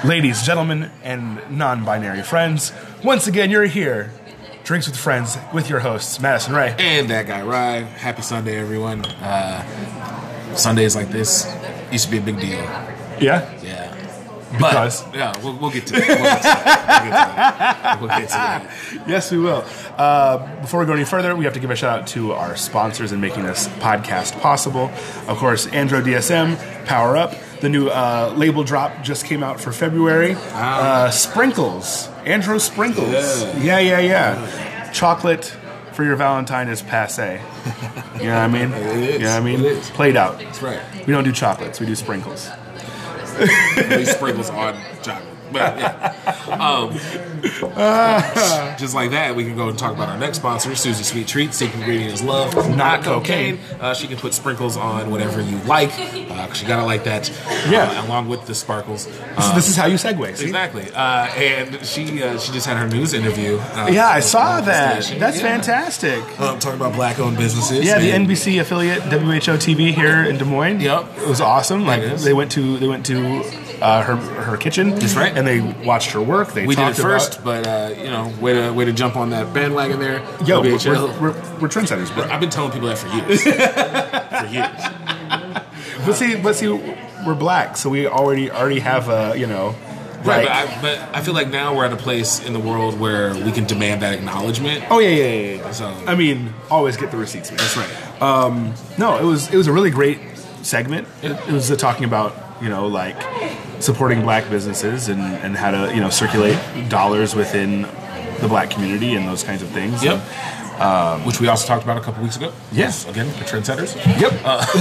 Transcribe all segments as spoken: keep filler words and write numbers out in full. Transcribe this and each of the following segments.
Ladies, gentlemen, and non-binary friends, once again, you're here. Drinks with Friends with your hosts, Madison Ray. And that guy, Rye. Happy Sunday, everyone. Uh, Sundays like this used to be a big deal. Yeah? Yeah. Because? But, yeah, we'll, we'll get to that. We'll get to that. We'll get to that. We'll get to that. Yes, we will. Uh, before we go any further, we have to give a shout out to our sponsors in making this podcast possible. Of course, Andro D S M, Power Up. The new uh, label drop just came out for February. Uh, Sprinkles. Andro Sprinkles. Yeah, yeah, yeah. yeah. Chocolate for your Valentine is passe. You know what I mean? It is. You know what I mean? It is. Played out. That's right. We don't do chocolates. We do sprinkles. These sprinkles on chocolate. But yeah. Um, just like that, we can go and talk about our next sponsor, Susie Sweet Treats. The ingredient is love, not cocaine. Uh, she can put sprinkles on whatever you like, because uh, you gotta like that. Yeah. Uh, along with the sparkles. Um, this is how you segue. See? Exactly. Uh, and she uh, she just had her news interview. Uh, yeah, I saw that. Station. That's yeah. fantastic. Um, talking about black-owned businesses. Yeah, the and, N B C affiliate W H O T V here in Des Moines. Yep. It was awesome. Like It is. they went to they went to uh, her her kitchen. That's right. And they watched her work. They We did it talked first, about, but uh, you know, way to way to jump on that bandwagon there. Yo, we're, W H L. we're, we're, we're trendsetters, bro. I've been telling people that for years. for years. But see, but see, we're black, so we already already have a you know. Right, Like, but I, but I feel like now we're at a place in the world where we can demand that acknowledgement. oh yeah, yeah, yeah. yeah. So- I mean, always get the receipts. Man. That's right. Um, no, it was it was a really great segment. It, it was uh, talking about you know like supporting black businesses and, and how to you know circulate dollars within the black community and those kinds of things. Yep. And, um, Which we also talked about a couple weeks ago. Yes. Yes. Again, the trendsetters. yep.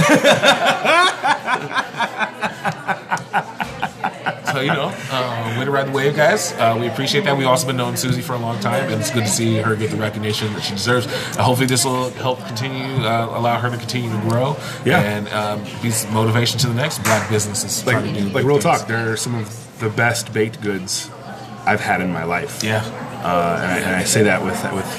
So, you know, uh, way to ride the wave, guys. Uh, we appreciate that. We've also been knowing Susie for a long time, and it's good to see her get the recognition that she deserves. Uh, hopefully this will help continue, uh, allow her to continue to grow. Yeah. And um, be some motivation to the next black businesses. like trying to do like big real things. talk. They're some of the best baked goods I've had in my life. Yeah. Uh, and, I, and I say that with with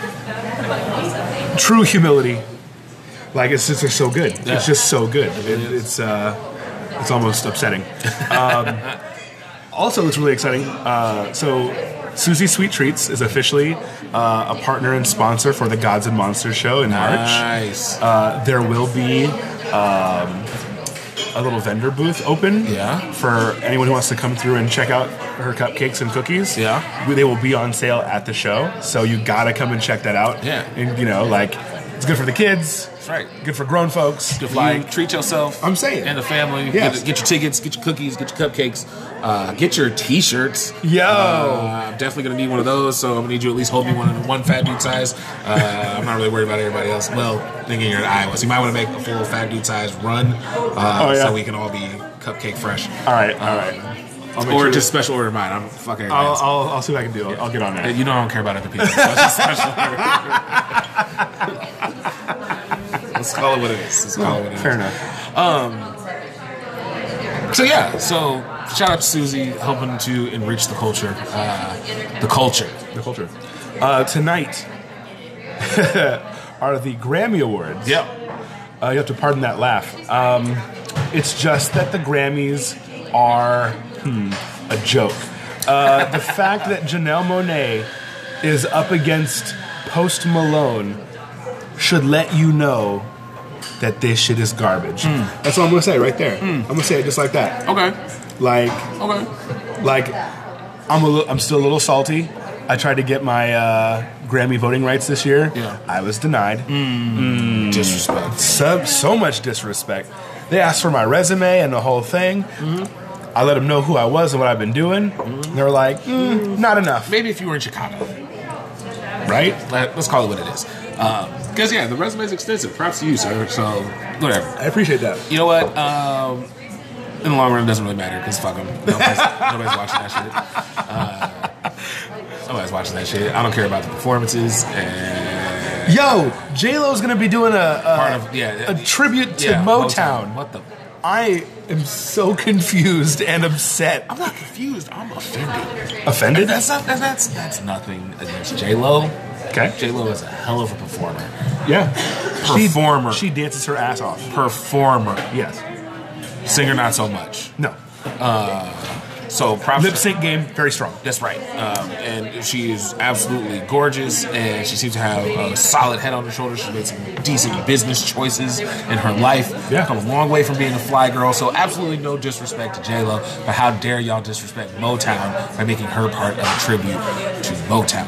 true humility. Like it's just they're so good. Yeah. It's just so good. It, it's uh, it's almost upsetting. Um, also, it's really exciting. Uh, so, Susie Sweet Treats is officially uh, a partner and sponsor for the Gods and Monsters show in March. Nice. Uh, there will be um, a little vendor booth open Yeah. for anyone who wants to come through and check out her cupcakes and cookies. Yeah. They will be on sale at the show, so you gotta come and check that out. Yeah. And, you know, like, it's good for the kids. That's right. Good for grown folks. Good for like, you. Treat yourself. I'm saying. And the family. Yes. Get, get your tickets, get your cookies, get your cupcakes, uh, get your t-shirts. Yo. Uh, I'm definitely going to need one of those, so I'm going to need you to at least hold me one in one fat dude size. Uh, I'm not really worried about everybody else. Well, thinking you're in Iowa, so you might want to make a full fat dude size run uh, Oh, yeah. so we can all be cupcake fresh. all right, all right. I'll make Or sure just that- special order mine. I'm fucking everybody I'll, else. I'll, I'll see what I can do. I'll, I'll get on Uh, that. You know I don't care about other people. So it's just special order. Let's call it what it is. Let's call it what it is. Fair enough. So yeah, so shout out to Susie helping to enrich the culture, uh, the culture. The culture. Uh, tonight are the Grammy Awards. Yep. Uh, you have to pardon that laugh. Um, it's just that the Grammys are hmm, a joke. Uh, the fact that Janelle Monáe is up against Post Malone should let you know that this shit is garbage. That's all I'm gonna say right there. I'm gonna say it just like that. Okay. Like, Okay. like I'm a li- I'm still a little salty. I tried to get my uh, Grammy voting rights this year. Yeah. I was denied. Disrespect. So, so much disrespect. They asked for my resume and the whole thing. I let them know who I was and what I've been doing. And they were like, mm, not enough. Maybe if you were in Chicago, Right? Let, let's call it what it is. Because yeah, the resume is extensive. Props to you, sir. So whatever. I appreciate that. You know what? Um, in the long run, it doesn't really matter because fuck them. Nobody's, nobody's watching that shit. Uh, nobody's watching that shit. I don't care about the performances. And Yo, J-Lo's going to be doing a, a, part of yeah, a tribute to yeah, Motown. What the? I am so confused and upset. I'm not confused. I'm offended. Offended? That's not. That's that's nothing against J Lo. Okay. J Lo is a hell of a performer. Yeah. Performer. She, she dances her ass off. Performer. Yes. Singer, not so much. No. So props Lip to- sync game, very strong. That's right. Um, and she is absolutely gorgeous, and she seems to have a solid head on her shoulders. She's made some decent business choices in her life. Yeah. Come a long way from being a fly girl. So absolutely no disrespect to J-Lo, but how dare y'all disrespect Motown by making her part of a tribute to Motown?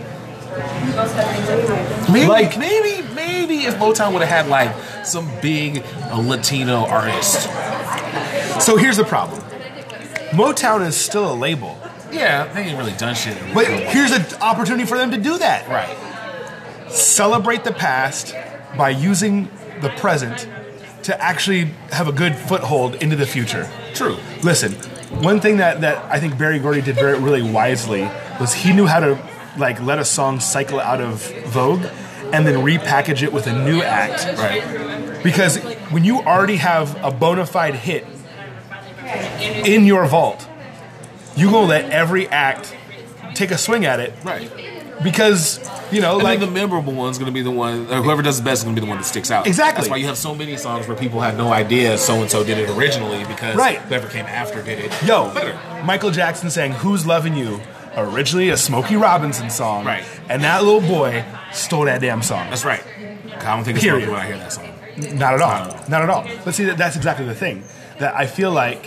Maybe, Like- maybe, maybe if Motown would have had like some big uh, Latino artist. So here's the problem. Motown is still a label. Yeah, they ain't really done shit. in a But real way. here's an opportunity for them to do that. Right. Celebrate the past by using the present to actually have a good foothold into the future. True. Listen, one thing that, that I think Berry Gordy did very really wisely was he knew how to like let a song cycle out of vogue and then repackage it with a new act. Right. Because when you already have a bona fide hit in your vault, you gonna let every act take a swing at it. Right. Because, you know, And like then the memorable one's going to be the one, or whoever does the best is going to be the one that sticks out. Exactly. That's why you have so many songs where people had no idea so and so did it originally because Right. whoever came after did it Yo, better. Michael Jackson sang "Who's Loving You," originally a Smokey Robinson song, Right. And that little boy stole that damn song. That's right. I don't think it's Period. Smokey when I hear that song. Not at all. Not at all. Not at all. But see, that- that's exactly the thing. That I feel like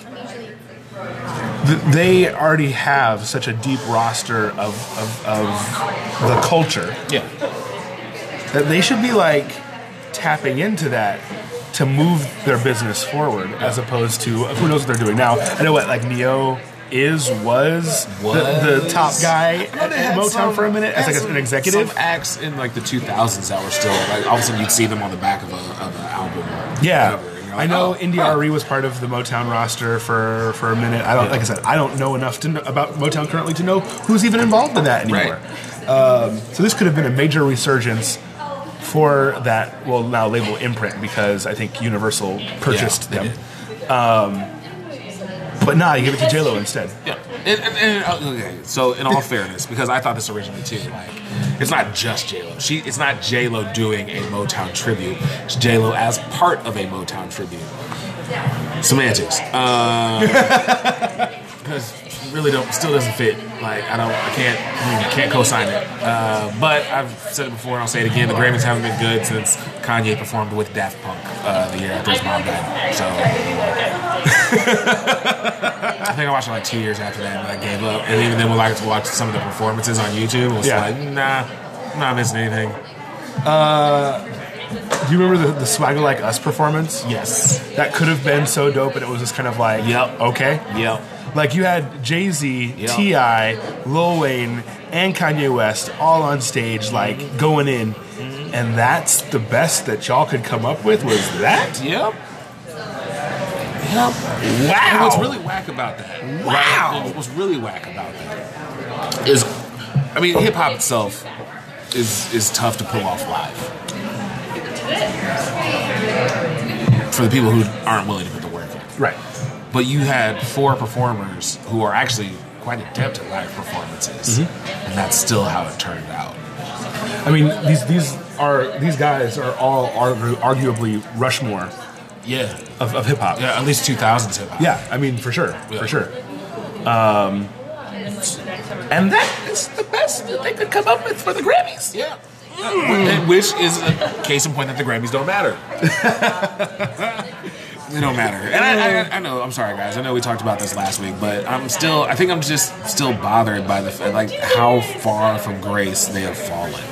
th- they already have such a deep roster of, of, of the culture Yeah. that they should be like tapping into that to move their business forward, as opposed to who knows what they're doing now. I know what like Neo is was, Was. The, the top guy Well, at, they at had Motown some- for a minute as had like some- an executive. Some acts in like the two thousands that were still like all of a sudden you'd see them on the back of a of an album. Yeah, cover, and you're I like, know oh, India huh. Arie was part of the Motown roster for, for a minute. I don't, Yeah. like I said, I don't know enough to know about Motown currently to know who's even involved in that anymore. Um, so this could have been a major resurgence for that, well, now label Imprint, because I think Universal purchased Yeah, they them. did. But nah, you give it to J Lo instead. Yeah, and, and, and uh, okay. So, in all fairness, because I thought this originally too, like it's not just J Lo. She, it's not J Lo doing a Motown tribute. It's J Lo as part of a Motown tribute. Semantics, because it really don't, still doesn't fit. Like I don't, I can't, I can't co-sign it. Uh, but I've said it before and I'll say it again. The Grammys haven't been good since Kanye performed with Daft Punk uh, the year after his mom died. So. I think I watched it like two years after that and I gave up. And even then when I got to watch some of the performances on YouTube, it was Yeah. like, nah, I'm not missing anything. Do you remember the, the Swagger Like Us performance? Yes. That could have been so dope, and it was just kind of like, Yep. okay. Yep. Like you had Jay-Z, Yep. T I, Lil Wayne, and Kanye West all on stage, like going in, and that's the best that y'all could come up with was that? Yep. Yep. And Wow! what's really whack about that? Wow. Right? What's really whack about that is, I mean, hip hop itself is is tough to pull off live for the people who aren't willing to put the work in. Right. But you had four performers who are actually quite adept at live performances, and that's still how it turned out. I mean, these these are these guys are all argu- arguably Rushmore Yeah, of, of hip hop. yeah, at least two thousands hip hop. Yeah, I mean, for sure, Yeah. for sure. Um, and that is the best that they could come up with for the Grammys. yeah. And which is a case in point that the Grammys don't matter. They don't matter. And I, I, I know, I'm sorry guys, I know we talked about this last week, but I'm still, I think I'm just still bothered by the fact, like, how far from grace they have fallen.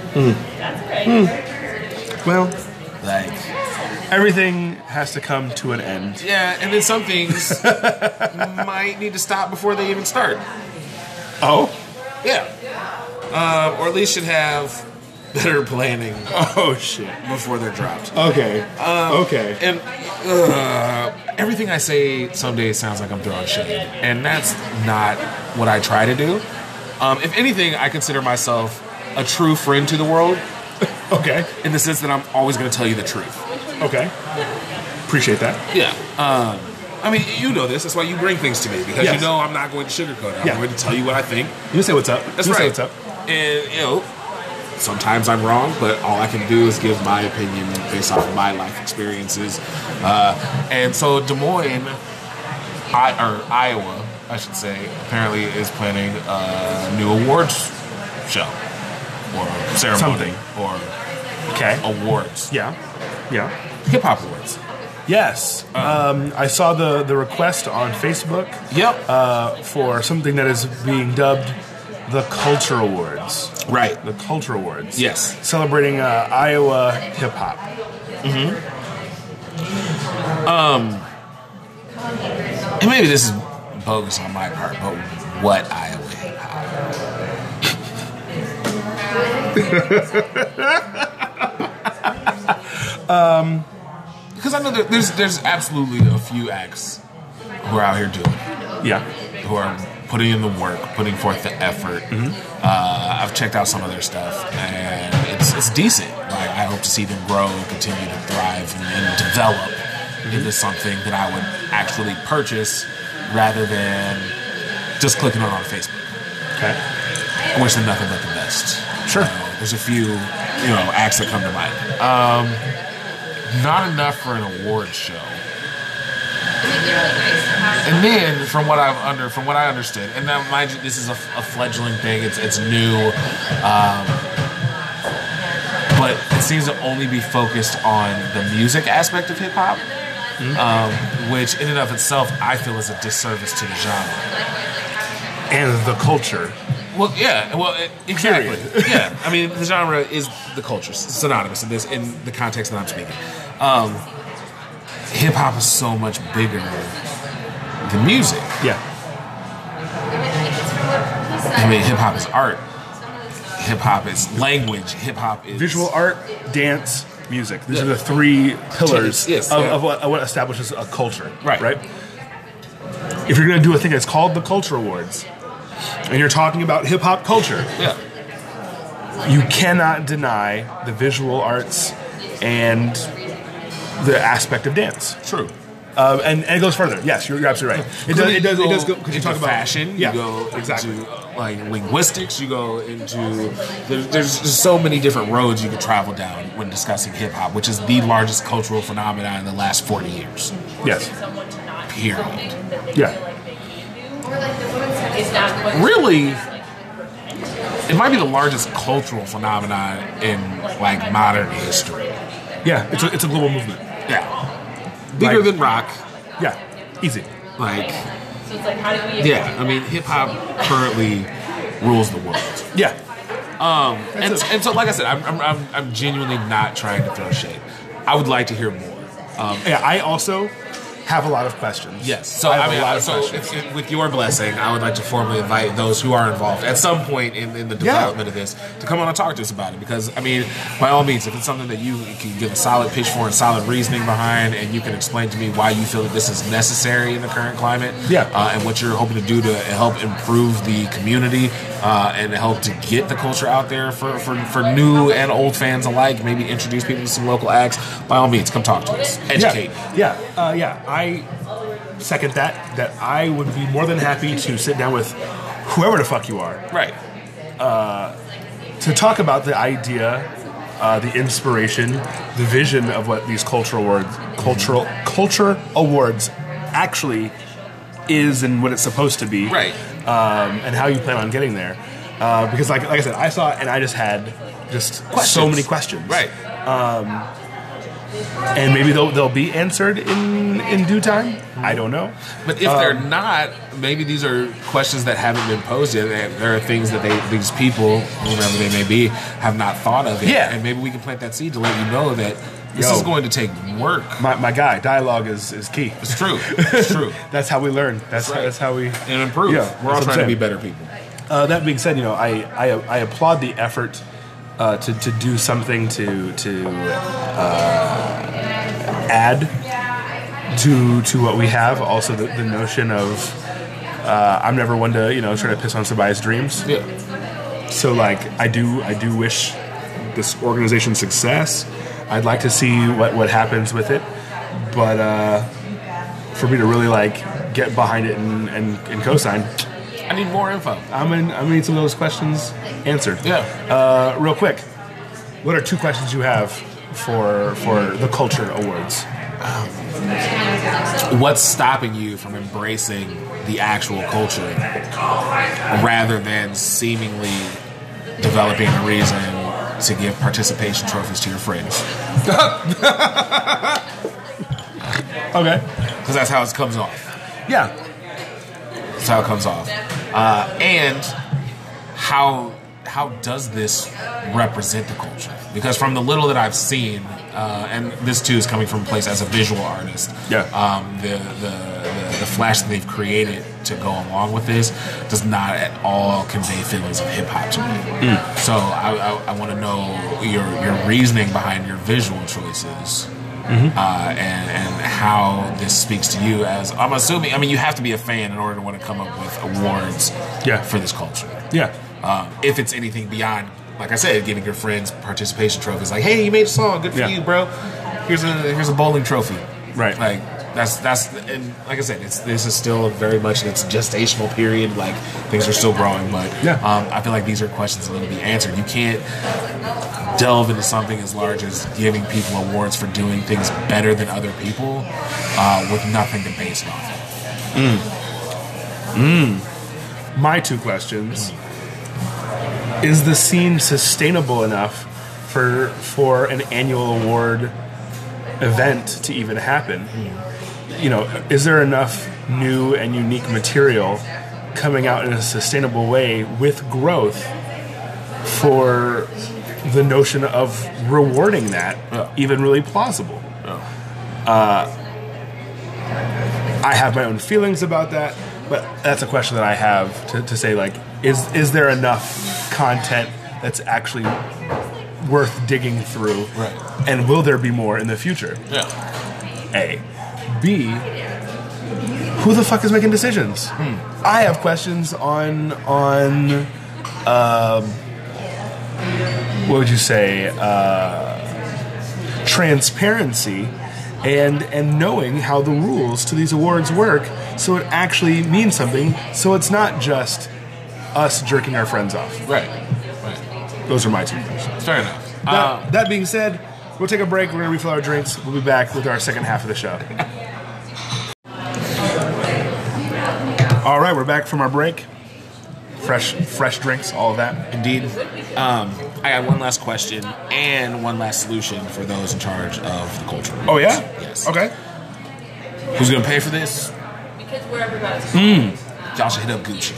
Well, Like, everything has to come to an end. yeah, and then some things might need to stop before they even start. Oh? Yeah. Um, or at least should have better planning Oh, shit. before they're dropped. Okay. okay. And uh, everything I say some days sounds like I'm throwing shade, and that's not what I try to do. Um, if anything, I consider myself a true friend to the world Okay. in the sense that I'm always going to tell you the truth. Okay. Appreciate that. Yeah. Um, I mean, you know this. That's why you bring things to me, because Yes. you know I'm not going to sugarcoat it. I'm Yeah. going to tell you what I think. You say what's up. That's you right. Say what's up. And, you know, sometimes I'm wrong, but all I can do is give my opinion based off of my life experiences. Uh, and so Des Moines I, or Iowa, I should say, apparently is planning a new awards show or ceremony Something. or Okay. awards. Yeah. Yeah. Hip hop awards. Yes. Um, I saw the, the request on Facebook Yep. uh, for something that is being dubbed the Culture Awards. Right. The Culture Awards. Yes. Celebrating uh, Iowa hip hop. And maybe this is bogus on my part, but what Iowa hip hop? um, because I know that there's there's absolutely a few acts who are out here doing it, Yeah. who are putting in the work, putting forth the effort. Uh, I've checked out some of their stuff, and it's it's decent. Like I hope to see them grow, continue to thrive, and, and develop into something that I would actually purchase rather than just clicking on on Facebook. Okay. I wish them nothing but the best. Sure. Uh, there's a few, you know, acts that come to mind. Um, not enough for an award show. And then, from what I've under, from what I understood, and now mind you, this is a, a fledgling thing. It's it's new, um, but it seems to only be focused on the music aspect of hip hop, um, which in and of itself I feel is a disservice to the genre. And the culture. Well, yeah, well, it, exactly. Yeah, I mean, the genre is the culture, it's synonymous in this, in the context that I'm speaking. Um, hip hop is so much bigger than music. Yeah. I mean, hip hop is art. Hip hop is language. Hip hop is Visual art, dance, music. These are the three pillars Yes, of, yeah. of, what, of what establishes a culture. Right. Right? If you're going to do a thing that's called the Culture Awards, and you're talking about hip hop culture, Yeah, you cannot deny the visual arts and the aspect of dance. true. Um, and, and it goes further. Yes, you're, you're absolutely right. It does. It does. It does go because you into talk about fashion. Yeah, you go exactly. into like linguistics. You go into there's, there's just so many different roads you could travel down when discussing hip hop, which is the largest cultural phenomenon in the last forty years. Yes. Period. Yeah. Really, it might be the largest cultural phenomenon in like modern history. Yeah. It's a, it's a global movement. Yeah, bigger Like- than rock. Yeah. Easy. Like, yeah, I mean, hip hop currently rules the world. Yeah. Um, and, That's it. and so, like I said, I'm, I'm, I'm, I'm genuinely not trying to throw shade. I would like to hear more. Um, Yeah. I also have a lot of questions. yes. So, I have I mean, a lot of so questions. if, if, with your blessing, I would like to formally invite those who are involved at some point in, in the development of this to come on and talk to us about it. Because, I mean, by all means, if it's something that you can give a solid pitch for and solid reasoning behind, and you can explain to me why you feel that this is necessary in the current climate, Yeah. uh, and what you're hoping to do to help improve the community uh, and help to get the culture out there for, for, for new and old fans alike, maybe introduce people to some local acts, by all means, come talk to us. Educate. Yeah. Yeah. Uh, yeah. I second that. That I would be more than happy to sit down with whoever the fuck you are Right. to talk about the idea, uh, the inspiration, the vision of what these cultural awards, cultural culture awards, actually is and what it's supposed to be, Right. Um, and how you plan on getting there. Uh, because, like, like I said, I saw it and I just had just so Questions. many questions, Right. And maybe they'll they'll be answered in in due time. I don't know. But if they're not, maybe these are questions that haven't been posed yet. They- There are things that they, these people, whomever they may be, have not thought of yet. Yeah. And maybe we can plant that seed to let you know that this Yo. is going to take work. My, my guy, dialogue is, is key. It's true. It's true. That's how we learn. That's right. that's how we And improve. Yeah, We're all that's what trying I'm to be saying. better people. Uh, that being said, you know, I I, I applaud the effort uh, to to do something to to uh, add to to what we have. Also, the, the notion of uh, I'm never one to you know try to piss on somebody's dreams. Yeah. So like I do I do wish this organization success. I'd like to see what what happens with it, but uh, for me to really like get behind it and and, and co-sign. I need more info. I'm in, I'm gonna need some of those questions answered. Yeah. Uh, real quick, what are two questions you have for for the Culture Awards? What's stopping you from embracing the actual culture rather than seemingly developing a reason to give participation trophies to your friends. Okay. Because that's how it comes off. Yeah. That's how it comes off. Uh, and how how does this represent the culture? Because from the little that I've seen, uh, and this too is coming from a place as a visual artist, yeah. um, the, the, the, the flash that they've created to go along with this does not at all convey feelings of hip-hop to me. Mm. So I, I, I want to know your, your reasoning behind your visual choices. Mm-hmm. Uh, and, and how this speaks to you as, I'm assuming, I mean, you have to be a fan in order to want to come up with awards yeah. for this culture. Yeah. Um, if it's anything beyond, like I said, giving your friends participation trophies, like, hey, you made a song, good for yeah. you, bro. Here's a here's a bowling trophy. Right. Like, that's, that's and like I said, it's this is still very much in its gestational period, like, things are still growing, but yeah. um, I feel like these are questions that need to be answered. You can't delve into something as large as giving people awards for doing things better than other people uh, with nothing to base it off of. Mm. Mm. My two questions. Is the scene sustainable enough for for an annual award event to even happen? Mm. You know, is there enough new and unique material coming out in a sustainable way with growth for the notion of rewarding that yeah. even really plausible? Yeah. Uh, I have my own feelings about that, but that's a question that I have to, to say, like, is is there enough content that's actually worth digging through? Right. And will there be more in the future? Yeah. A. B. Who the fuck is making decisions? Hmm. I have questions on on um, what would you say? Uh, transparency and and knowing how the rules to these awards work, so it actually means something. So it's not just us jerking our friends off. Right. Right. Those are my two questions. Fair enough. That, Uh, that being said, we'll take a break. We're going to refill our drinks. We'll be back with our second half of the show. All right, we're back from our break. Fresh, fresh drinks, all of that. Indeed. Um, I got one last question and one last solution for those in charge of the culture. Oh yeah? Yes. Okay. Who's going to pay for this? Because we're everybody's. Mm. Y'all should hit up Gucci.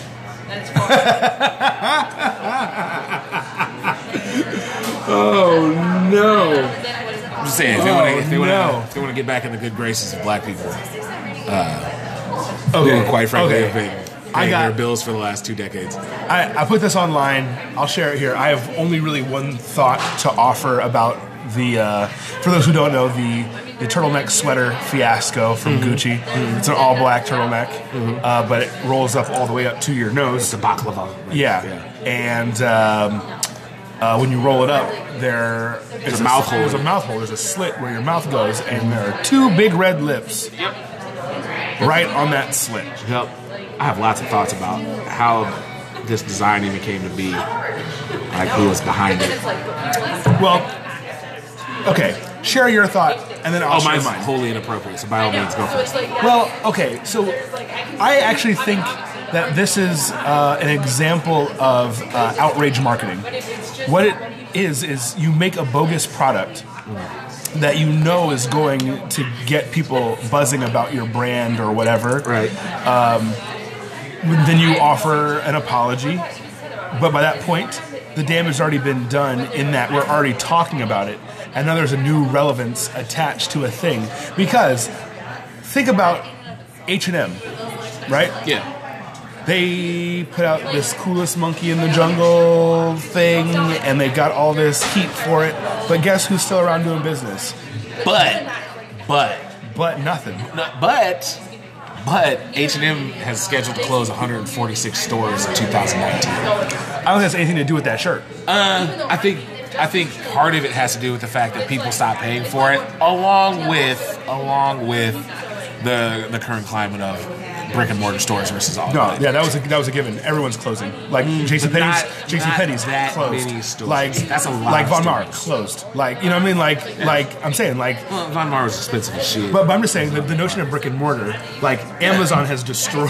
Oh no! I'm just saying, if they Oh, want to, if they want to, no. if they want to get back in the good graces of black people, uh, Okay. who, quite frankly, Okay. have been I paying got- their bills for the last two decades. I, I put this online. I'll share it here. I have only really one thought to offer about the, uh, for those who don't know, the, the turtleneck sweater fiasco from Mm-hmm. Gucci. Mm-hmm. It's an all black turtleneck, mm-hmm. uh, but it rolls up all the way up to your nose. It's a baklava. Yeah. Yeah. And um, uh, when you roll it up, there is a mouth hole. There's a mouth hole. There's a slit where your mouth goes, and there are two big red lips Yep. right on that slit. Yep. I have lots of thoughts about how this design even came to be, like who was behind it. Well, okay, share your thought, and then I'll Oh, share mine's mine. wholly inappropriate, so by all means, go for it. Well, okay, so I actually think that this is uh, an example of uh, outrage marketing. What it is, is you make a bogus product that you know is going to get people buzzing about your brand or whatever. Right. Um, then you offer an apology, but by that point, the damage has already been done in that we're already talking about it, and now there's a new relevance attached to a thing. Because think about H and M, right? Yeah. They put out this coolest monkey in the jungle thing, and they got all this heat for it. But guess who's still around doing business? But, but, But nothing. no, but, but H and M has scheduled to close one hundred forty-six stores in two thousand nineteen. I don't think that's anything to do with that shirt. Uh, I think I think part of it has to do with the fact that people stopped paying for it, along with along with the the current climate of brick and mortar stores versus No, online. yeah, that was a, that was a given. Everyone's closing. Like JCPenney's, but not- JCPenney's not that closed. many stores. Like That's a lot Like of Von Maur stores. closed. Like you know what I mean? Like like I'm saying like. Well, Von Maur was expensive as shit. But, but I'm just saying the, the notion of brick and mortar, like Amazon has destroyed.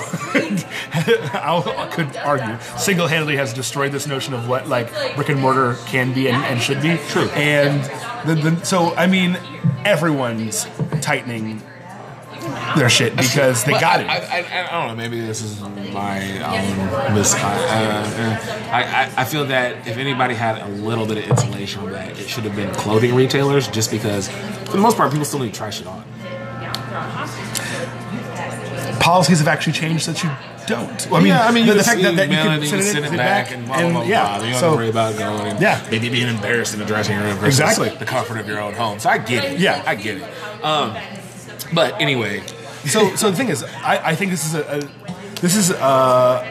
I could argue single-handedly has destroyed this notion of what like brick and mortar can be and, and should be. True. And the, the so I mean everyone's tightening their shit because they But got I, it. I, I, I don't know. Maybe this is my own mis. Uh, uh, I, I I feel that if anybody had a little bit of insulation on that, it should have been clothing retailers. Just because, for the most part, people still need to try shit on. Policies have actually changed so that you don't. Well, I mean, yeah, I mean, the, you the can fact that, that you mail can it, you send can it, send it send back, and blah, blah, and, blah, yeah, blah. You don't have so to worry about going and Yeah. maybe being embarrassed in the dressing room versus Exactly. the comfort of your own home. So I get it. Yeah. I get it. Um, but anyway, so so the thing is, I, I think this is a, a this is uh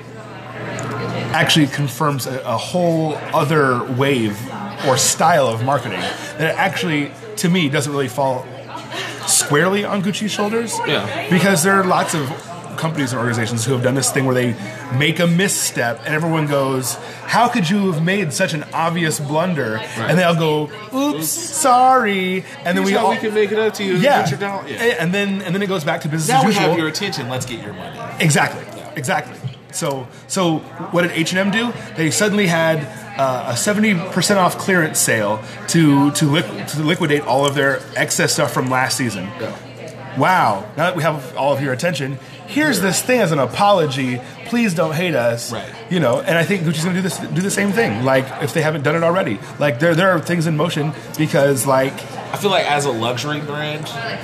actually confirms a, a whole other wave or style of marketing that actually, to me, doesn't really fall squarely on Gucci's shoulders. Yeah. Because there are lots of companies and organizations who have done this thing where they make a misstep and everyone goes, how could you have made such an obvious blunder? Right. And they all go, oops, sorry. And then we Here's how all we can make it up to you. yeah. Get your dollar. Yeah. And then and then it goes back to business Now as we usual. have your attention. Let's get your money. Exactly. Exactly. So so what did H and M do? They suddenly had uh, a seventy percent off clearance sale to to, liqu- to liquidate all of their excess stuff from last season. Yeah. Wow. Now that we have all of your attention, here's this thing as an apology. Please don't hate us. Right. You know, and I think Gucci's going to do this do the same thing. Like if they haven't done it already. Like there there are things in motion because like I feel like as a luxury brand,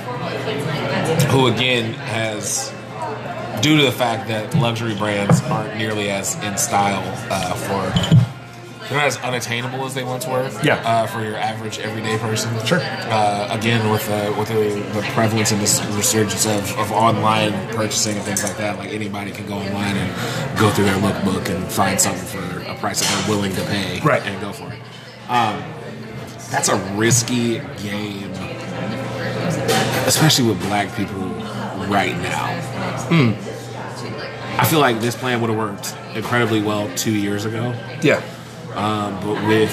who again has, due to the fact that luxury brands aren't nearly as in style uh, for, they're not as unattainable as they once were. Yeah. Uh, for your average everyday person. Sure. Uh, again, with uh, with the, the prevalence and this resurgence of, of online purchasing and things like that, like anybody can go online and go through their lookbook and find something for a price that they're willing to pay. Right. And go for it. Um, that's a risky game, especially with black people right now. I feel like this plan would have worked incredibly well two years ago. yeah. Um, but with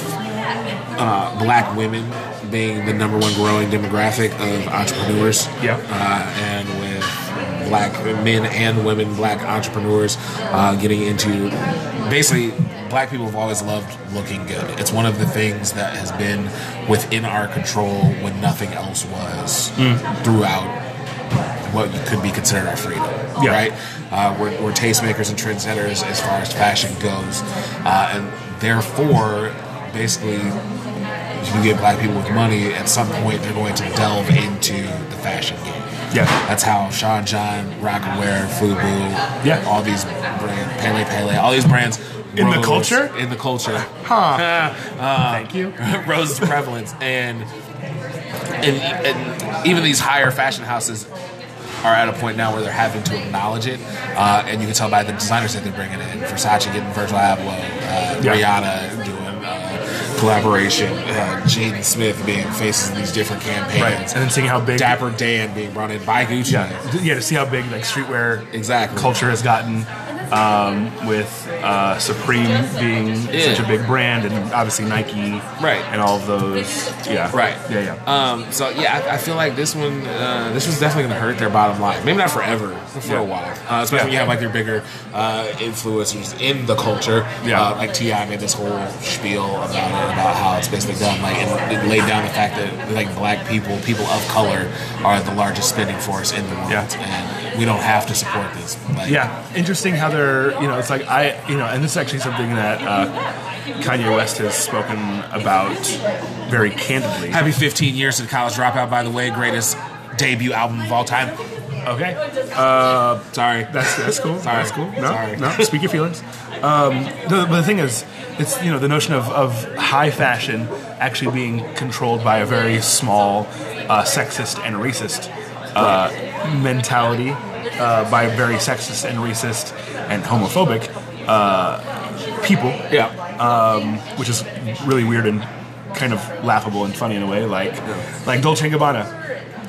uh, black women being the number one growing demographic of entrepreneurs, Yeah. uh, and with black men and women, black entrepreneurs uh, getting into, basically, black people have always loved looking good. It's one of the things that has been within our control when nothing else was throughout what could be considered our freedom, Yeah. right? Uh, we're, we're tastemakers and trendsetters as far as fashion goes, uh, and therefore, basically, if you get black people with money, at some point they're going to delve into the fashion game. Yeah. That's how Sean John, Rocawear, Fubu, Yeah. all these brands, Pele Pele, all these brands In the rose- culture? in the culture, Huh. uh, Thank you. rose to prevalence, and, and and even these higher fashion houses are at a point now where they're having to acknowledge it, uh, and you can tell by the designers that they're bringing in. Versace getting Virgil Abloh, uh, Yeah. Rihanna doing uh, collaboration, uh, Jaden Smith being faces in these different campaigns, Right. And then seeing how big Dapper Dan being brought in by Gucci. Yeah, yeah, to see how big like streetwear Exactly. culture has gotten, um, with uh, Supreme being Yeah. such a big brand, and obviously Nike, Right. and all of those. Yeah, Right. Yeah, yeah. Um, so yeah, I, I feel like this one, uh, this was definitely going to hurt their bottom line. Maybe not forever, but for Yeah. a while. Uh, especially Yeah. when you have like your bigger uh, influencers in the culture. Yeah. Uh, like T I made this whole spiel about it, about how it's basically done. Like and it laid down the fact that like black people, people of color, are the largest spending force in the world, Yeah. and we don't have to support this. Like, Yeah, interesting how they're, you know, it's like I, you know, and this is actually something that uh, Kanye West has spoken about very candidly. Happy fifteen years to College Dropout, by the way, greatest debut album of all time. Okay, uh, Sorry. that's that's cool. Sorry. That's cool. No, Sorry. no, speak your feelings. Um, the, but the thing is, it's you know the notion of, of high fashion actually being controlled by a very small, uh, sexist and racist uh, mentality, uh, by very sexist and racist and homophobic uh, people. Yeah. Um, which is really weird and kind of laughable and funny in a way. Like, like Dolce and Gabbana.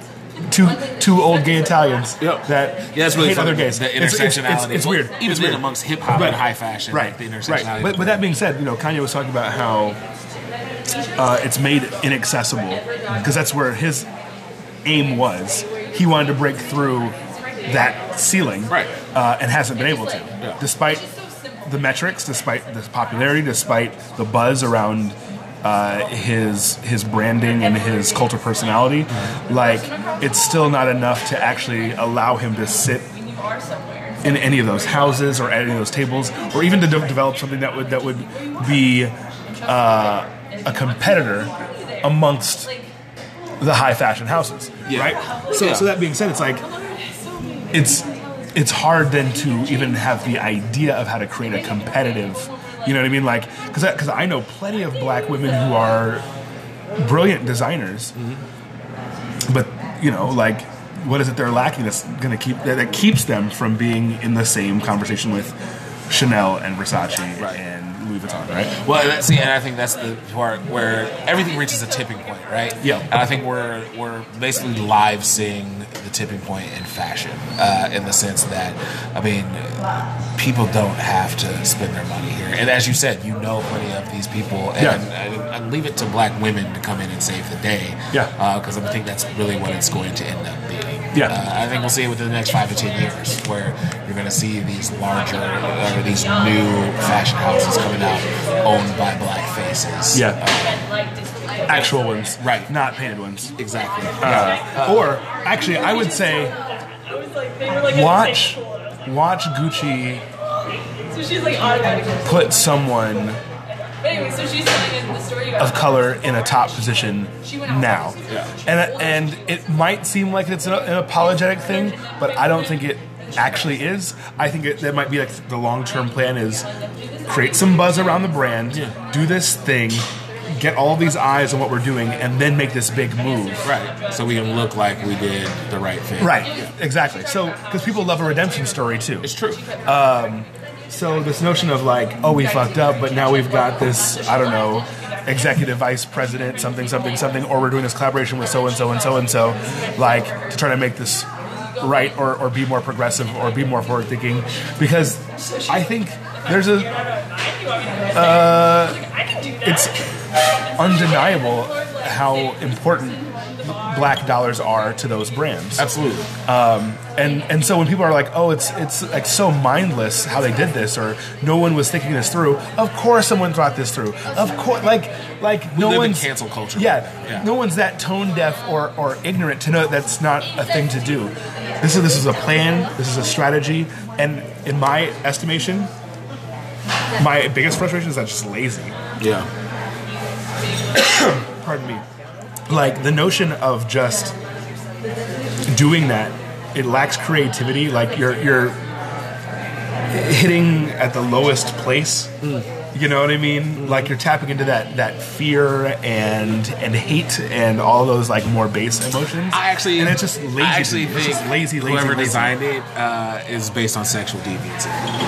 two two old gay Italians Yep. that Yeah, that's really hate funny. other gays. The It's- it's- intersectionality. It's, it's Well, weird. Even It's then weird. amongst hip hop Right. and high fashion, Right. like the Right. intersectionality. But, but that being said, you know, Kanye was talking about how uh, it's made inaccessible because that's where his aim was. He wanted to break through that ceiling, Right. uh, and hasn't been able to, Yeah. despite the metrics, despite the popularity, despite the buzz around uh, his his branding and his cult of personality. Like, it's still not enough to actually allow him to sit in any of those houses or at any of those tables, or even to de- develop something that would that would be uh, a competitor amongst the high fashion houses, Yeah. right? So, Yeah. so that being said, it's like it's it's hard then to even have the idea of how to create a competitive, you know what I mean? Like, because because I, I know plenty of black women who are brilliant designers, but you know, like, what is it they're lacking that's going to keep that, that keeps them from being in the same conversation with Chanel and Versace Right. and Louis Vuitton, right? Well, that's, see, and I think that's the part where everything reaches a tipping point, right? Yeah. And I think we're we're basically live seeing the tipping point in fashion, uh, in the sense that, I mean, people don't have to spend their money here. And as you said, you know plenty of these people, and, Yeah. and, and leave it to black women to come in and save the day. Yeah. Because I think that's really what it's going to end up being. Yeah. Uh, I think we'll see it within the next five to ten years, where you're going to see these larger, or these new fashion houses coming out owned by black faces. Yeah. Uh, Actual ones, Right. Not painted ones. exactly. Uh, or actually, I would say watch watch Gucci So she's like automatically. put someone But anyway, so she's telling us the story about of color in a top position now, Yeah. and and it might seem like it's an, an apologetic thing, but I don't think it actually is. I think it, that might be like the long term plan is create some buzz around the brand, do this thing, get all these eyes on what we're doing, and then make this big move. Right. So we can look like we did the right thing. Right, exactly. So, because people love a redemption story too. It's true. So this notion of like, oh, we fucked up, but now we've got this, I don't know, executive vice president, something, something, something, or we're doing this collaboration with so and so and so and so, like to try to make this right or, or be more progressive or be more forward thinking. Because I think there's a, uh, it's undeniable how important black dollars are to those brands. Absolutely. And and so when people are like, oh, it's it's like so mindless how they did this, or no one was thinking this through. Of course, someone thought this through. Of course, like like no live in one's cancel culture. Yeah, Yeah. no one's that tone deaf or or ignorant to know that that's not a thing to do. This is this is a plan. This is a strategy. And in my estimation, my biggest frustration is that it's just lazy. Yeah. Pardon me. Like the notion of just doing that, it lacks creativity. Like you're you're hitting at the lowest place. You know what I mean? Like you're tapping into that that fear and and hate and all those like more base emotions. I actually, and it's just lazy. I actually it's think just lazy, lazy, whoever lazy. designed it uh, is based on sexual deviancy.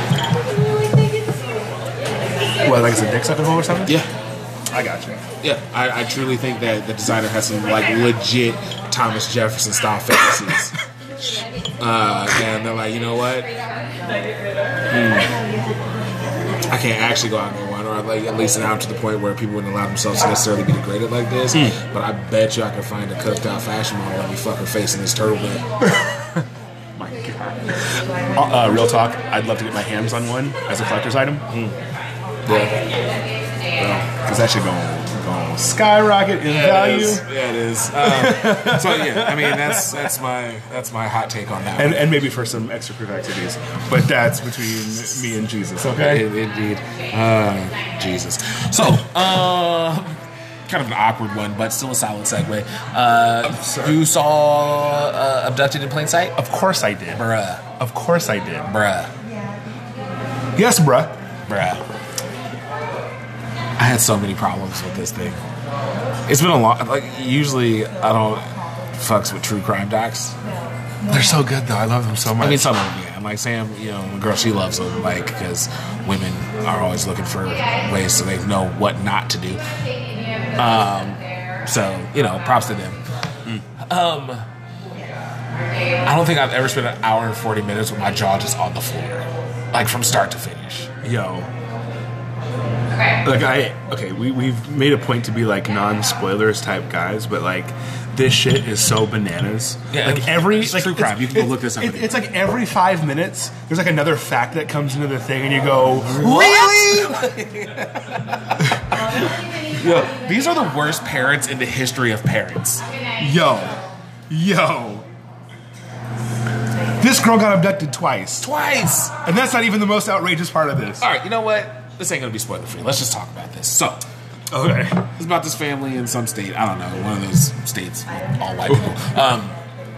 What, like it's a dick sucking hole or something? Yeah. I got you. Yeah, I, I truly think that the designer has some like legit Thomas Jefferson style fantasies. Uh, and they're like, you know what? Hmm. I can't actually go out and get one, or like at least now to the point where people wouldn't allow themselves to necessarily be degraded like this. But I bet you I can find a cooked out fashion model and let me fuck her face in this turtleneck. My God. Uh, uh, real talk. I'd love to get my hands on one as a collector's item. Yeah. Because that should go go skyrocket in Yeah, value. it is. Yeah, it is. Um, so yeah, I mean that's that's my that's my hot take on that. And, one. and maybe for some extracurricular activities. But that's between me and Jesus, okay? In- Indeed. Uh, Jesus. So, uh, kind of an awkward one, but still a solid segue. Uh, you saw uh, Abducted in Plain Sight? Of course I did. Bruh. Of course I did. Bruh. Yes, bruh. Bruh. I had so many problems with this thing. It's been a long... Like, usually I don't fucks with true crime docs. They're so good, though. I love them so much. I mean, some of them, yeah. And like Sam, you know, the girl, she loves them, like, because women are always looking for ways so they know what not to do. Um, so, you know, props to them. Mm. Um, I don't think I've ever spent an hour and forty minutes with my jaw just on the floor, like from start to finish. Yo. Like I okay, we we've made a point to be like non-spoilers type guys, but like this shit is so bananas. Yeah, like every it's like true crime. You can go it's- look this up. It's, it's like every five minutes, there's like another fact that comes into the thing, and you go, really? Yo, these are the worst parents in the history of parents. Yo, yo. This girl got abducted twice, Twice. and that's not even the most outrageous part of this. All right, you know what? This ain't gonna be spoiler free. Let's just talk about this. So, Okay. it's about this family in some state. I don't know, one of those states, with all white people. Um,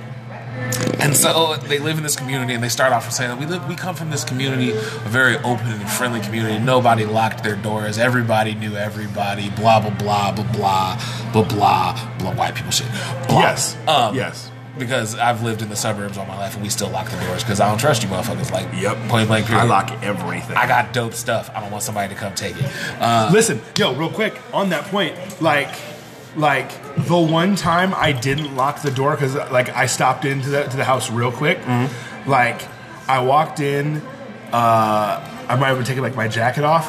and so they live in this community, and they start off with saying, "We live, we come from this community, a very open and friendly community. Nobody locked their doors. Everybody knew everybody. Blah blah blah blah blah blah blah blah. White people shit. Blah. Yes. Um, yes. Because I've lived in the suburbs all my life, and we still lock the doors because I don't trust you, motherfuckers. Like, Yep. point blank. Period. I lock everything. I got dope stuff. I don't want somebody to come take it. Uh, Listen, yo, real quick on that point, like, like the one time I didn't lock the door because like I stopped into the to the house real quick. Mm-hmm. Like, I walked in, uh, I might have taken like my jacket off.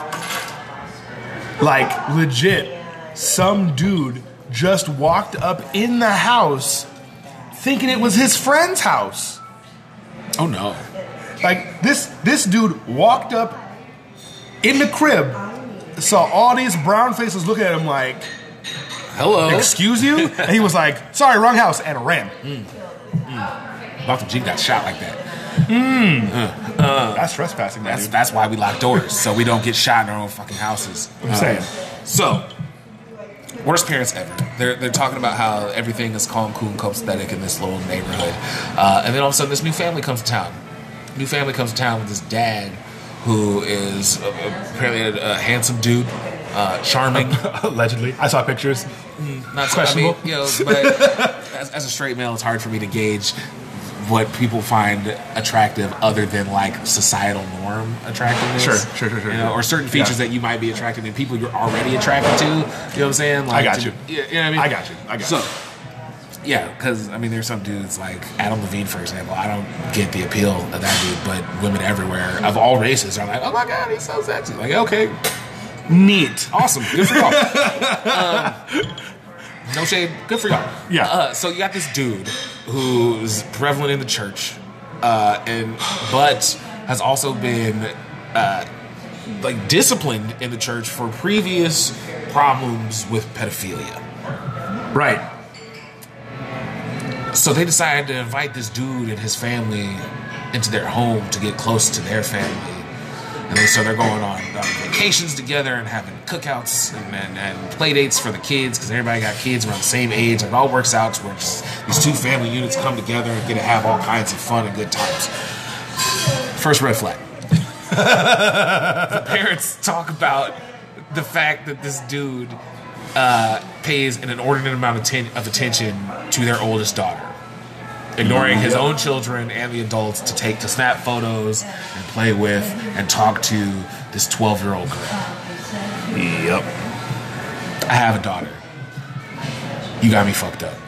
Like, legit, some dude just walked up in the house, thinking it was his friend's house. oh no. Like this this dude walked up in the crib, saw all these brown faces looking at him like, Hello. excuse you? And he was like, sorry, wrong house, and ran. Doctor G got shot like that. That's trespassing, man. That's that's why we lock doors, so we don't get shot in our own fucking houses. I'm saying. So, worst parents ever. They're they're talking about how everything is calm, cool, and copacetic in this little neighborhood, uh, and then all of a sudden, this new family comes to town. New family comes to town with this dad who is uh, apparently a, a handsome dude, uh, charming. Allegedly. I saw pictures. Not so, Questionable. I mean, you know, but as, as a straight male, it's hard for me to gauge what people find attractive other than like societal norm attractiveness. Sure, sure, sure, sure, You know, sure. or certain features Yeah. that you might be attracted in people you're already attracted to. You know what I'm saying? Like, I got to- you. Yeah, you know what I mean? I got you. I got so, you. yeah, because I mean, there's some dudes like Adam Levine, for example. I don't get the appeal of that dude, but women everywhere of all races are like, "Oh my god, he's so sexy!" Like, okay, Neat. awesome, good for y'all. um, no shade, good for y'all. Yeah. Uh, so you got this dude who's prevalent in the church, uh, and but has also been uh, like disciplined in the church for previous problems with pedophilia. Right. So they decided to invite this dude and his family into their home to get close to their family. And then, so they're going on, on vacations together and having cookouts and, and, and play dates for the kids because everybody got kids around the same age. And it all works out to where just these two family units come together and get to have all kinds of fun and good times. First red flag. The parents talk about the fact that this dude uh, pays an inordinate amount of, ten- of attention to their oldest daughter, ignoring his own children and the adults to take to snap photos and play with and talk to this twelve-year-old girl. Yep. I have a daughter. You got me fucked up.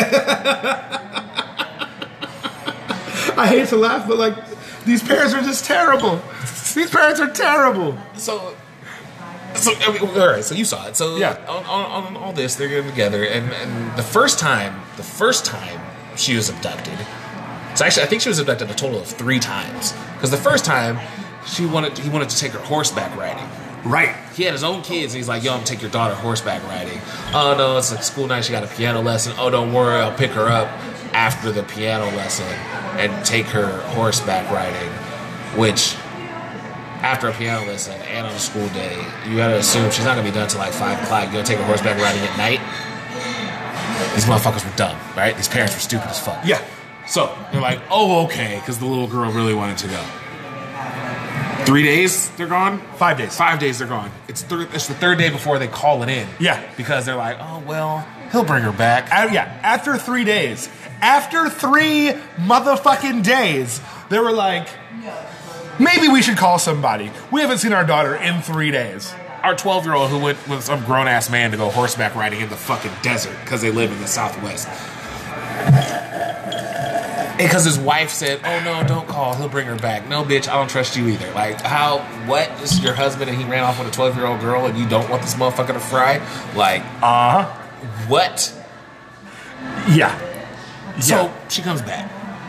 I hate to laugh, but like, these parents are just terrible. These parents are terrible. So, so I mean, all right. So you saw it. So Yeah. on, on, on all this, they're getting together, and, and the first time, the first time she was abducted. So actually, I think she was abducted a total of three times. Because the first time, she wanted he wanted to take her horseback riding. Right. He had his own kids, and he's like, "Yo, I'm gonna take your daughter horseback riding." Oh no, it's like school night. She got a piano lesson. Oh, don't worry, I'll pick her up after the piano lesson and take her horseback riding. Which, after a piano lesson and on a school day, you gotta assume she's not gonna be done till like five o'clock. You gonna take her horseback riding at night? These motherfuckers were dumb, right? These parents were stupid as fuck. Yeah. So they're like, "Oh, okay," because the little girl really wanted to go. Three days they're gone. Five days. Five days they're gone. It's th- it's the third day before they call it in. Yeah. because they're like, "Oh well, he'll bring her back." Uh, yeah, after three days. After three motherfucking days, they were like, maybe we should call somebody. We haven't seen our daughter in three days. Our twelve-year-old who went with some grown-ass man to go horseback riding in the fucking desert because they live in the Southwest. Because his wife said, "Oh no, don't call. He'll bring her back." No, bitch, I don't trust you either. Like, how? What? This is your husband, and he ran off with a twelve-year-old girl, and you don't want this motherfucker to fry? Like, uh huh. What? Yeah. So yeah. she comes back.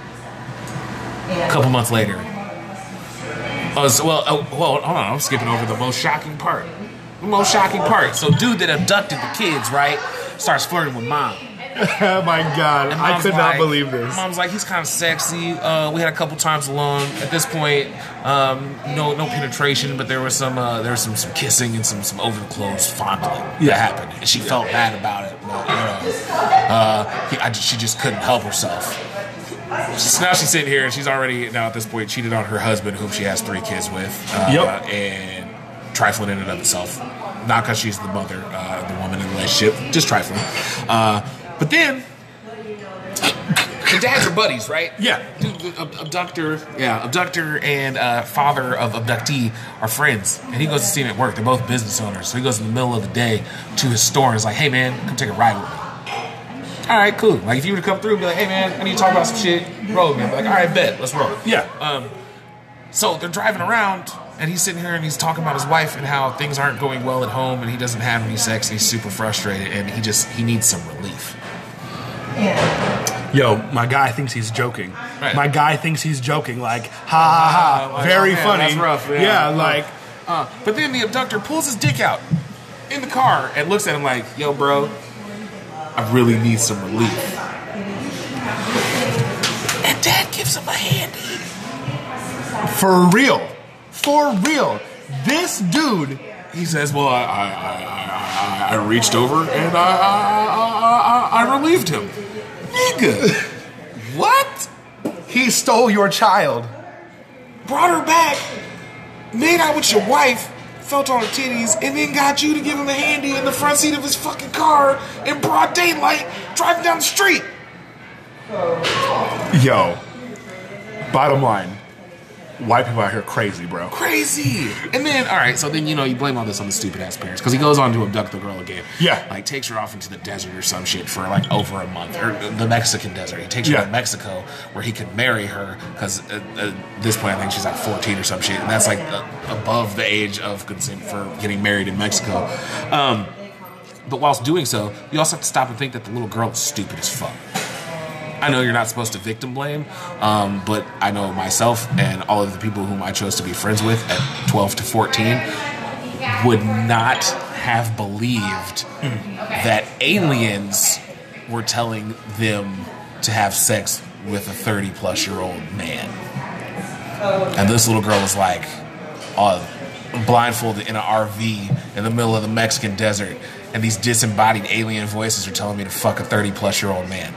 A couple months later. Oh, so, well, oh, well, hold on. I'm skipping over the most shocking part. The most shocking part. So, dude that abducted the kids, right, starts flirting with mom. Oh my God, I could like, not believe this. Mom's like, he's kind of sexy. Uh, we had a couple times alone. At this point, um, no no penetration, but there was some uh, there was some, some kissing and some some over the clothes fondling yeah. that happened, and she felt bad about it. But, you know, uh, he, I, she just couldn't help herself. So now she's sitting here, and she's already now at this point cheated on her husband, whom she has three kids with. Uh, yep. And trifling in and of itself, not because she's the mother, uh, the woman in the relationship, just trifling. Uh, But then, the dads are buddies, right? Yeah. Dude, the ab- abductor, yeah, abductor and uh, father of abductee are friends, and he goes to see him at work. They're both business owners, so he goes in the middle of the day to his store and is like, "Hey man, come take a ride with me." All right, cool. Like if you were to come through and be like, "Hey man, I need to talk about some shit," roll with me. Like, all right, bet, let's roll. Yeah. Um. So they're driving around, and he's sitting here and he's talking about his wife and how things aren't going well at home, and he doesn't have any sex, and he's super frustrated, and he just he needs some relief. Yo, my guy thinks he's joking. Right. My guy thinks he's joking. Like, ha ha ha, Uh, like, very oh, man, funny. that's rough, yeah. Yeah, Uh, like, Uh, but then the abductor pulls his dick out in the car and looks at him like, "Yo, bro, I really need some relief." And Dad gives him a handy. for real, for real. This dude. He says, "Well, I I, I, I, I reached over and I I, I, I relieved him." Nigga, what? He stole your child. Brought her back, made out with your wife, felt on her titties, and then got you to give him a handy in the front seat of his fucking car in broad daylight, driving down the street. Yo, bottom line, white people out here crazy, bro. Crazy. And then, all right, so then, you know, you blame all this on the stupid ass parents because he goes on to abduct the girl again. Yeah. Like, takes her off into the desert or some shit for like over a month, or the Mexican desert. He takes her Yeah. to Mexico where he can marry her because at, at this point, I think she's like fourteen or some shit. And that's like the, above the age of consent for getting married in Mexico. Um, but whilst doing so, you also have to stop and think that the little girl is stupid as fuck. I know you're not supposed to victim blame, um, but I know myself and all of the people whom I chose to be friends with at twelve to fourteen would not have believed that aliens were telling them to have sex with a thirty plus year old man. And this little girl was like, uh, blindfolded in an R V in the middle of the Mexican desert, and these disembodied alien voices are telling me to fuck a thirty plus year old man.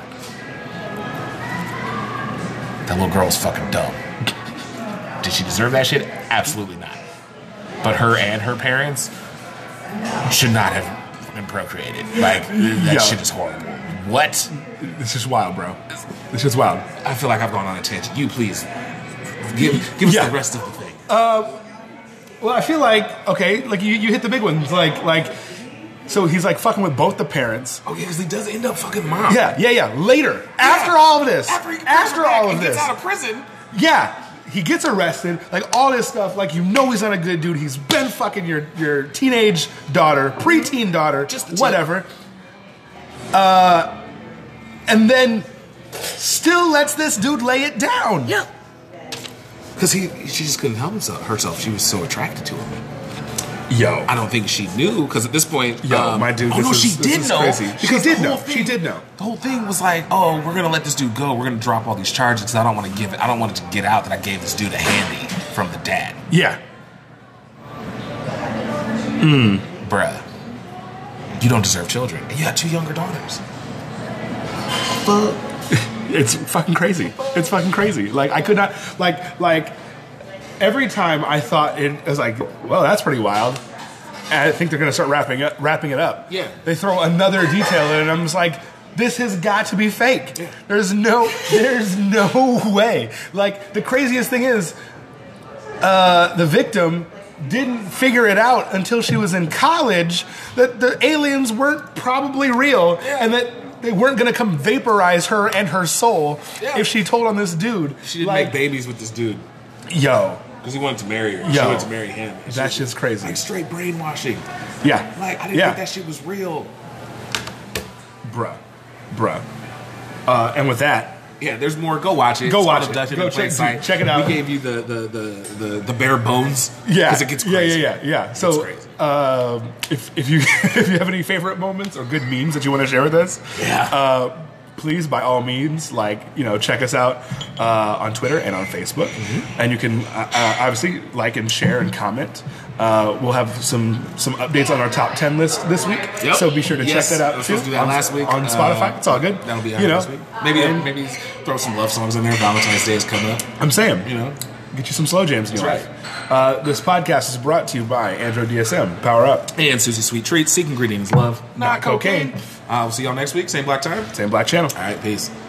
That little girl was fucking dumb. Did she deserve that shit? Absolutely not. But her and her parents should not have been procreated. Like, that Yo. shit is horrible. What? This is wild, bro. This is wild. I feel like I've gone on a tangent. You, please, give, give us Yeah. the rest of the thing. Well, I feel like, okay, like you, you hit the big ones. Like, like, so he's like fucking with both the parents. Oh, yeah, because he does end up fucking mom. Yeah, yeah, yeah. Later, after all of this, After, he after all of and this, gets out of prison. yeah, he gets arrested. Like all this stuff. Like you know he's not a good dude. He's been fucking your your teenage daughter, preteen daughter, Just the whatever. Uh, and then still lets this dude lay it down. Yeah. Because he, she just couldn't help himself, herself. She was so attracted to him. Yo, I don't think she knew, because at this point, Yo, um, my dude, oh this no, is- she this did is know. crazy. She Because did the whole know. She did know. The whole thing was like, oh, we're gonna let this dude go. We're gonna drop all these charges because I don't want to give it. I don't want it to get out that I gave this dude a handy from the dad, Yeah. bruh. You don't deserve children, and you got two younger daughters. It's fucking crazy. It's fucking crazy. Like I could not like like every time I thought it, it was like, well, that's pretty wild. And I think they're gonna start wrapping up wrapping it up. Yeah. They throw another detail in and I'm just like, this has got to be fake. There's no there's no way. Like the craziest thing is uh, the victim didn't figure it out until she was in college that the aliens weren't probably real and that they weren't gonna come vaporize her and her soul Yeah. if she told on this dude. She didn't like, make babies with this dude Yo, because he wanted to marry her. Yo. She wanted to marry him. And she that was shit's crazy. like straight brainwashing. Yeah, Like I didn't yeah, think that shit was real. bruh, bruh. Uh, and with that. Yeah, there's more. Go watch it. Go It's watch called it. Abduction Go in Plain check- Sight. check it out. We gave you the the the the, the bare bones. Yeah, because it gets yeah, crazy. yeah, yeah, yeah. So, crazy. um, if if you if you have any favorite moments or good memes that you want to share with us, Yeah. uh, please by all means, like you know, check us out uh, on Twitter and on Facebook, Mm-hmm. and you can uh, uh, obviously like and share and comment. Uh, we'll have some some updates on our top ten list this week, Yep. so be sure to Yes, check that I out was too. supposed to do that on, last week. on Spotify. Uh, It's all good. That'll be out you know. this week. Maybe And maybe throw some love songs in there. Valentine's Day is coming up. I'm saying, You know. get you some slow jams in your That's life. Uh, this podcast is brought to you by Android D S M. Power up, And Susie Sweet Treats. Seek ingredients love, not cocaine. Uh, we'll see y'all next week. Same black time. Same black channel. All right. Peace.